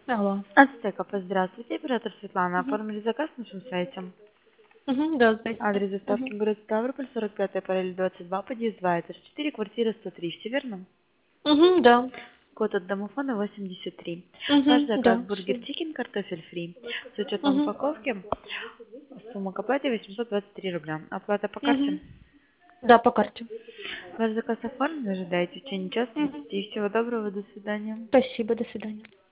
Алло. Ацтеков, здравствуйте, оператор Светлана. Мгм. Оформили заказ на нашем сайте. Да, здрасте. Адрес доставки город Ставрополь, 45 параллель 22, подъезд 2, этаж 4, квартира 103, все верно? Да. Код от домофона 83. Ваш заказ Да, бургер все. чикен, картофель фри. С учетом упаковки сумма к оплате 823 рубля. Оплата по карте. Да, по карте. Ваш заказ оформлен, ожидайте в течение часа Мгм. 30. Всего доброго, до свидания. Спасибо, до свидания.